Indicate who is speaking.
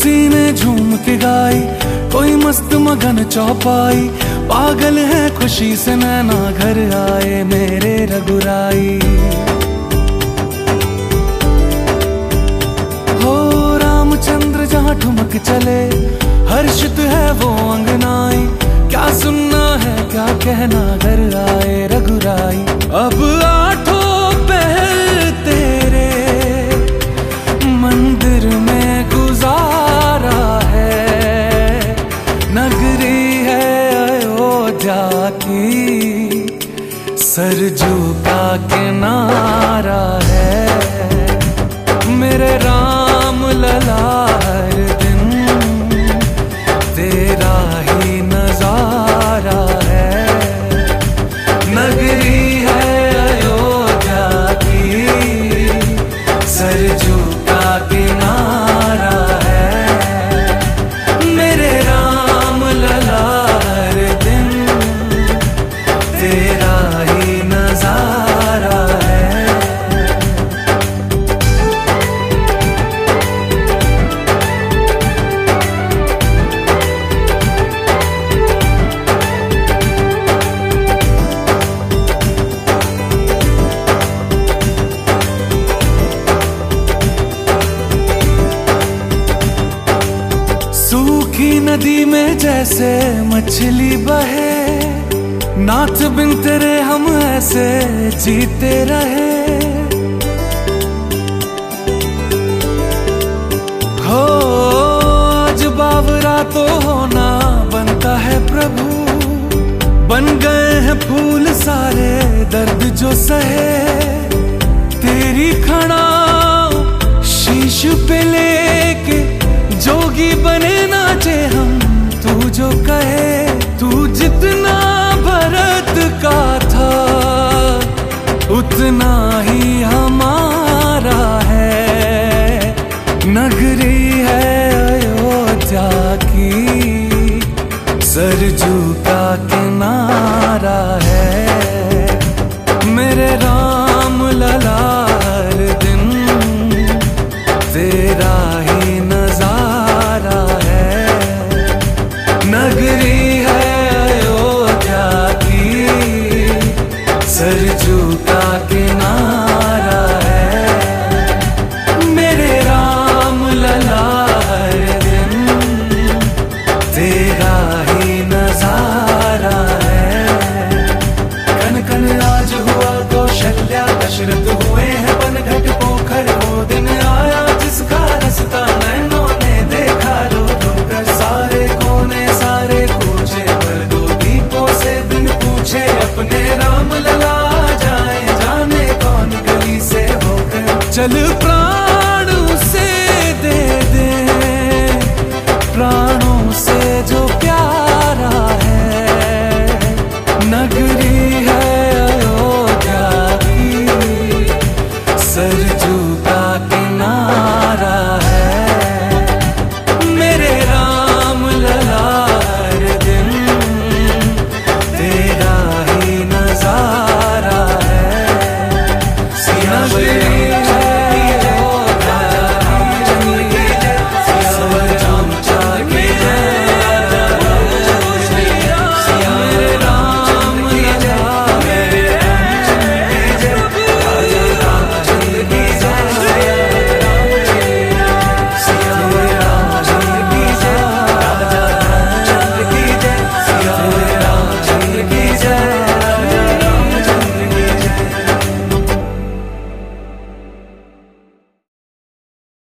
Speaker 1: किसी ने झूम के गाई, कोई मस्त मगन चौपाई। पागल है खुशी से नैना घर आए मेरे रघुराई। हो रामचंद्र जहाँ ठुमक चले, हर्षित है वो अंगनाई। क्या सुनना है क्या कहना घर आए रघुराई। अब आठों पहर तेरे मंदिर में गुजारा है। नगरी है अयोध्या की, सरजू का किनारा है। मेरे राम लला हर दिन तेरा ही नजारा है। नगरी है अयोध्या की, सरजू का किनारा है। मेरे राम लला हर दिन तेरा ही नजारा है। सूखी नदी में जैसे मछली बहे, नाथ बिन तेरे हम ऐसे जीते रहे। हो आज बावरा तो होना बनता है प्रभु। बन गए हैं फूल सारे दर्द जो सहे। तेरी खड़ाओ शीश पे लेके जोगी बने नाचे हम। तू जो कहे, तू जितना भरत का था उतना ही हमारा है। नगरी है अयोध्या की, सरजू का किनारा है। मेरे राम लला हर दिन तेरा ही नजारा है। नगरी है अयोध्या की, सरजू का किनारा है। मेरे राम लला हर दिन तेरा ही नजारा है। कन कन आज हुआ कौशल्या, दशरथ हुए हैं बनघट पोखर। वो दिन आया जिसका रास्ता नैनों ने देखा रो कर। सारे कोने सारे पूछे, पर दो दीपों से बिन पूछे अपने राम लला जाए। जाने कौन गली से होकर चल